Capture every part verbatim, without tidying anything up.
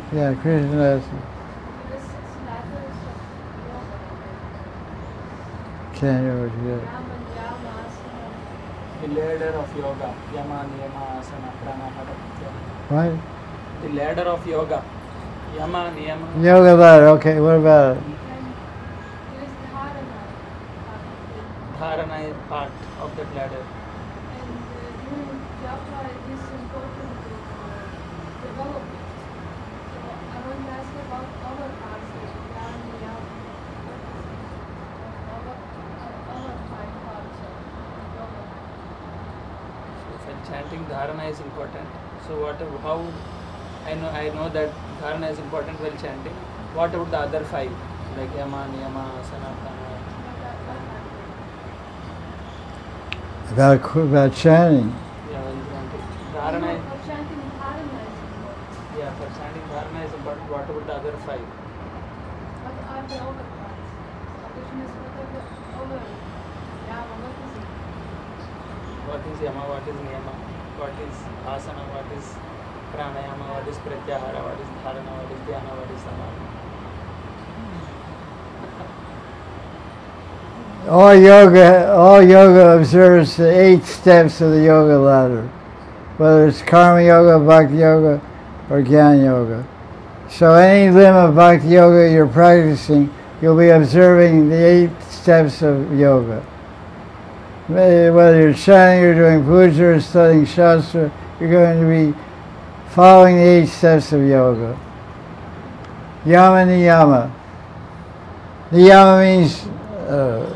Yeah, Krishna lesson. This is ladders of yoga. Can't know what you got. Yama, Yama, Asana. The ladder of yoga. Yama, Niyama, Asana, Pranayama. What? The ladder of yoga. Yama, Niyama. Yoga ladder, okay, what about it? And there is dharana. Dharana is part of that ladder. And uh, during japa, it is important to uh, develop it. So I want to ask about other parts, like Dhyana, Yama. What is it? Other, other five parts of yoga. So for chanting dharana is important. So what? How? I know. I know that dharana is important while chanting. What about the other five, like yama, niyama, asana, pranayama? About, about chanting. Yeah, while chanting. Dharana. is- For chanting dharana is important. Yeah, for chanting dharana is important. What about the other five? What are the other parts? Krishna is what are the other? Yama, what is it? What is yama? What is niyama? What is asana? What is pranayama? What is pratyahara? What is dharana? What is dhyana? What is samadhi? All yoga, all yoga observes the eight steps of the yoga ladder, whether it's karma yoga, bhakti yoga, or jnana yoga. So any limb of bhakti yoga you're practicing, you'll be observing the eight steps of yoga. Whether you're chanting, you're doing puja, or studying shastra, you're going to be following the eight steps of yoga. Yama niyama. Niyama means uh,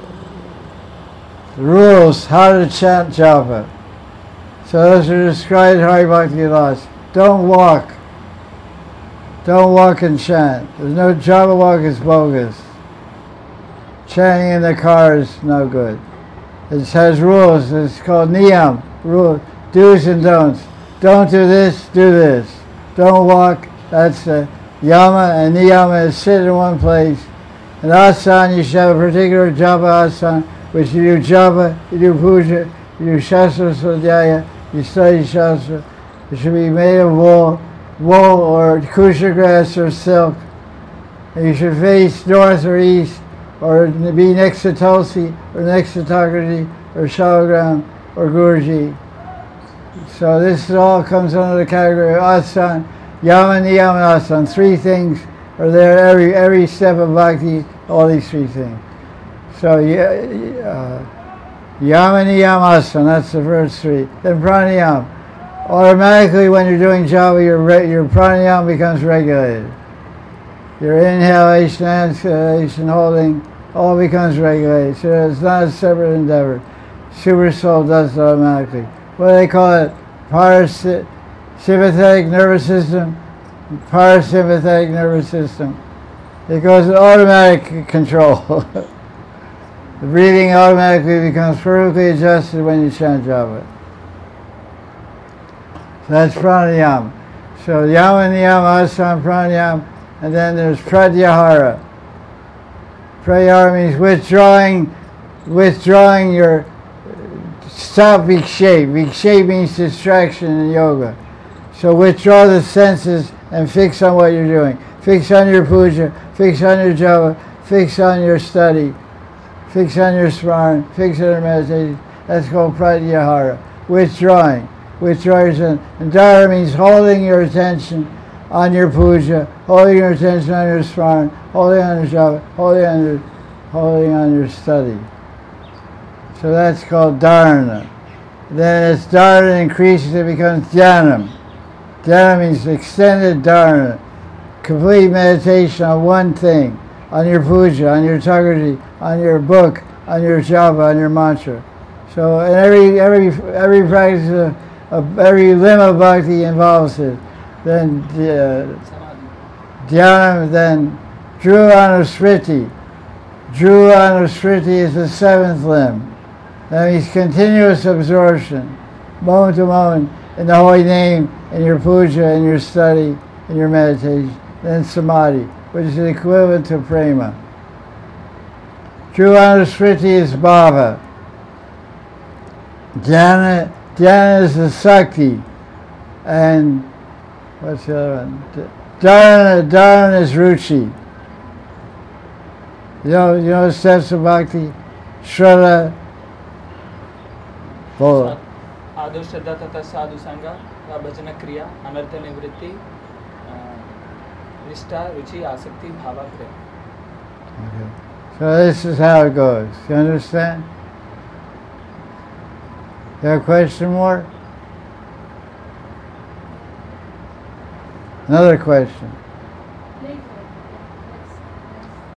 rules, how to chant japa. So those are described in Hari Bhakti Vilas. Don't walk. Don't walk and chant. There's no japa walk, is bogus. Chanting in the car is no good. It has rules. It's called niyam, rules, do's and don'ts. Don't do this, do this. Don't walk, that's uh, yama, and niyama is sit in one place. And asana, you should have a particular japa asana, which you do japa, you do puja, you do shastra swadhyaya, you study shastra. It should be made of wool, wool or kusha grass or silk. And you should face north or east, or be next to Tulsi, or next to Thakurji, or Shalagram, or Guruji. So this all comes under the category of asana, yama, niyama, asana. Three things are there every every step of bhakti, all these three things. So uh, yama, niyama, asana, that's the first three. Then pranayama. Automatically when you're doing japa, your, re- your pranayama becomes regulated. Your inhalation, exhalation, holding, all becomes regulated. So it's not a separate endeavor. Super soul does it automatically. What do they call it? Parasympathetic nervous system. Parasympathetic nervous system. It goes in automatic control. The breathing automatically becomes perfectly adjusted when you chant japa. So that's pranayama. So yama, niyama, asana, pranayama, and then there's pratyahara. Pratyahara means withdrawing, withdrawing your, stop vikshepa. Vikshepa means distraction in yoga. So withdraw the senses and fix on what you're doing. Fix on your puja, fix on your japa, fix on your study, fix on your smaran, fix on your meditation. That's called pratyahara. Withdrawing. Withdraw your attention. And dhara means holding your attention on your puja, holding your attention on your smaran, holding on your japa, holding on your, holding on your study. So that's called dharana. Then as dharana increases, it becomes dhyanam. Dhyana means extended dharana, complete meditation on one thing, on your puja, on your thakurji, on your book, on your japa, on your mantra. So in every every every practice, of, of every limb of bhakti involves it. Then uh, dhyana, then dhruvanusmriti. Dhruvanusmriti is the seventh limb. That means continuous absorption, moment to moment, in the holy name, in your puja, in your study, in your meditation. Then samadhi, which is the equivalent to prema. Dhruvanusmriti is bhava. Dhyana, dhyana is the sakti. And what's the other one? Dharana, dharana is ruchi. You know, you know the steps of bhakti? Shraddha, Bolo. आदो श्रद्धा तथा साधु संग व भजन क्रिया अनर्थ निवृत्ति निष्ठा रुचि आसक्ति भाव प्रेम. Okay. So this is how it goes. You understand? You have a question more? Another question.